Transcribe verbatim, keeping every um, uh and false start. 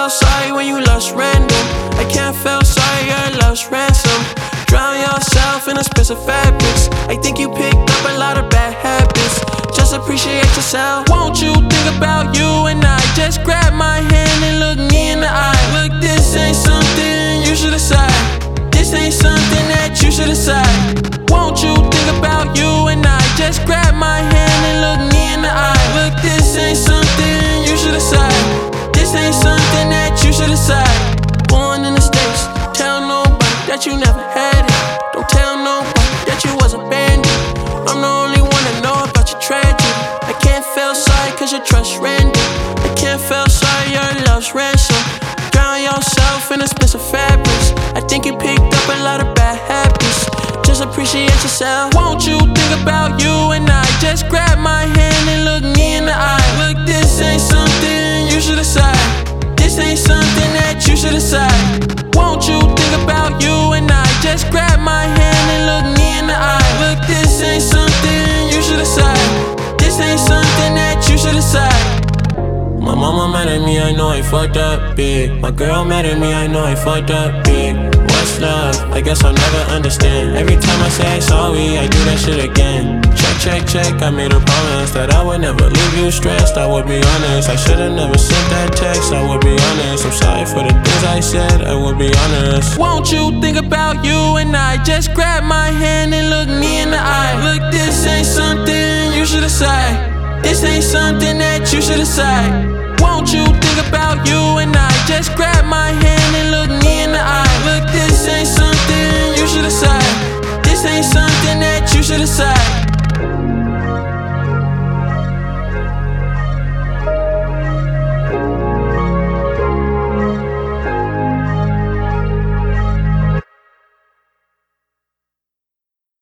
feel sorry when you lost random. I can't feel sorry, your love's ransom. Drown yourself in expensive fabrics. I think you picked up a lot of bad habits. Just appreciate yourself. Won't you think about you and I? Just grab my hand and look me in the eye. Look, this ain't something you should decide. This ain't something that you should decide. Won't you think about you and I? Just grab my hand and look me in the eye. Look, this ain't something you should decide. This ain't something that you should decide. Born in the States, tell nobody that you never had it. Don't tell nobody that you was abandoned. I'm the only one that know about your tragedy. I can't feel sorry cause your trust random. I can't feel sorry, your love's ransom. Drown yourself in expensive fabrics. I think you picked up a lot of bad habits. Just appreciate yourself. Won't you think about you and I? Just grab my hand and look me in the eye. Look, this ain't something you should decide. This ain't something that you should decide. Won't you think about you and I? Just grab my hand and look me in the eye. Look, this ain't something you should decide. This ain't something that you should decide. My mama mad at me, I know I fucked up big. My girl mad at me, I know I fucked up big. What's love? I guess I'll never understand. Every time I say I'm sorry, I do that shit again. Check, check, check, I made a promise that I would never leave you stressed. I would be honest, I should've never sent that text. I would be honest, I'm sorry for the things I said. I would be honest. Won't you think about you and I? Just grab my hand and look me in the eye. Look, this ain't something you should decide. This ain't something that you should decide. Won't you think about you and I? Just grab my hand and look me in the eye. Look, this ain't something you should decide. This ain't something that you should decide.